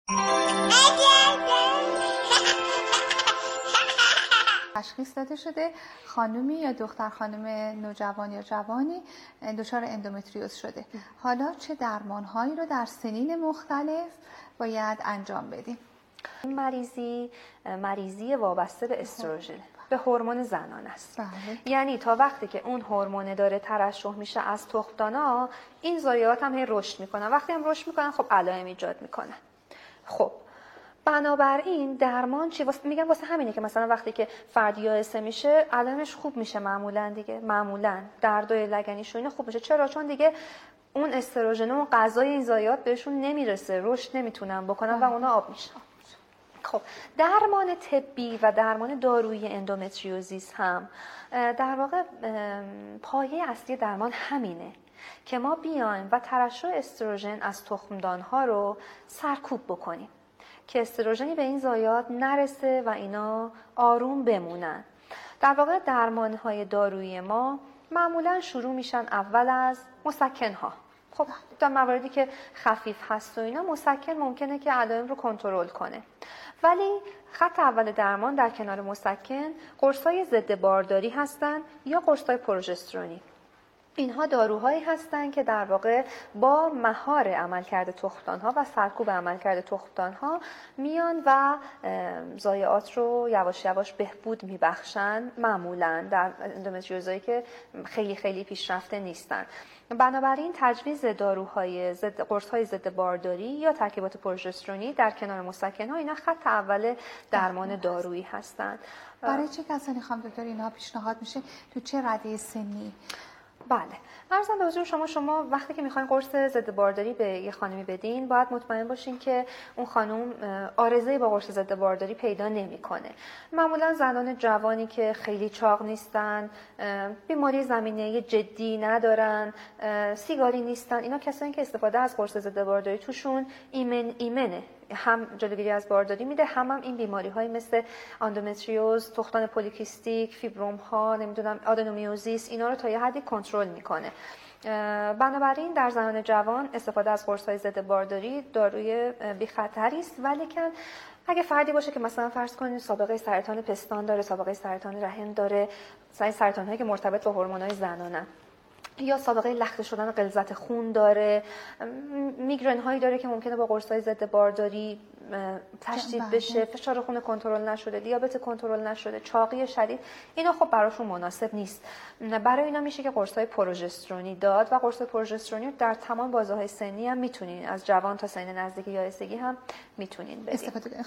تشخیص داده شده خانومی یا دختر خانم نوجوان یا جوانی دچار اندومتریوز شده. حالا چه درمان‌هایی رو در سنین مختلف باید انجام بدیم؟ این مریضی وابسته به استروژن، به هورمون زنان است. بله. یعنی تا وقتی که اون هورمون داره ترشح میشه از تخمدانا، این ضایعات هم هی رشد میکنن. وقتی هم رشد میکنن خب علائم ایجاد میکنن. خب بنابراین درمان چی؟ میگن واسه همینه که مثلا وقتی که فرد یائسه میشه علائمش خوب میشه، معمولا دردای لگنیش و اینا خوب میشه. چرا؟ چون دیگه اون استروژن و غذای این ضایعات بهشون نمیرسه، رشد نمیتونن بکنن و اونا آب میشن. خب درمان طبی و درمان دارویی اندومتریوزیس هم در واقع پایه اصلی درمان همینه که ما بیایم و ترشح استروژن از تخمدان‌ها رو سرکوب بکنیم که استروژنی به این ضایعات نرسه و اینا آروم بمونن. در واقع درمان‌های دارویی ما معمولا شروع میشن اول از مسکن‌ها. خب در مواردی که خفیف هست و اینا مسکن ممکنه که علائم رو کنترل کنه، ولی خط اول درمان در کنار مسکن قرص‌های ضد بارداری هستن یا قرص‌های پروژسترونی. اینها داروهایی هستند که در واقع با مهار عملکرد تخمدان‌ها و سرکوب عملکرد تخمدان‌ها میان و ضایعات رو یواش یواش بهبود میبخشن، معمولاً در اندومتریوزایی که خیلی پیشرفته نیستن. بنابراین تجویز داروهای قرص‌های ضد بارداری یا ترکیبات پروژسترونی در کنار مسکن‌ها اینا خط اول درمان دارویی هستند. برای چه کسانی خانم دکتر اینا پیشنهاد میشه؟ تو چه رده سنی؟ بله، عرضم به حضور شما وقتی که میخواین قرص ضد بارداری به یه خانمی بدین باید مطمئن باشین که اون خانم عارضه‌ای با قرص ضد بارداری پیدا نمیکنه. معمولا زنان جوانی که خیلی چاق نیستن، بیماری زمینه‌ای جدی ندارن، سیگاری نیستن، اینا کسانی که استفاده از قرص ضد بارداری توشون ایمنه، هم جلوگیری از بارداری میده، هم این بیماری‌های مثل اندومتریوز، تخمدان پلیکیستیک، فیبروم ها، نمیدونم آدنومیوزیس، اینا رو تا یه حدی کنترل میکنه. بنابراین در زنان جوان استفاده از قرص‌های ضد بارداری داروی بی خطری است، ولی که اگه فردی باشه که مثلا فرض کنید سابقه سرطان پستان داره، سابقه سرطان رحم داره، سرطان‌هایی که مرتبط با هورمون‌های زنانه، یا سابقه لخته شدن غلظت خون داره، میگرن هایی داره که ممکنه با قرص‌های ضد بارداری تشدید بشه، فشار خون کنترل نشده، دیابت کنترل نشده، چاقی شدید، اینا خب براشون مناسب نیست. برای اینا میشه که قرص‌های پروژسترونی داد و قرص پروژسترونی در تمام بازه‌های سنی هم میتونین، از جوان تا سن نزدیک یائسگی هم میتونین بدین.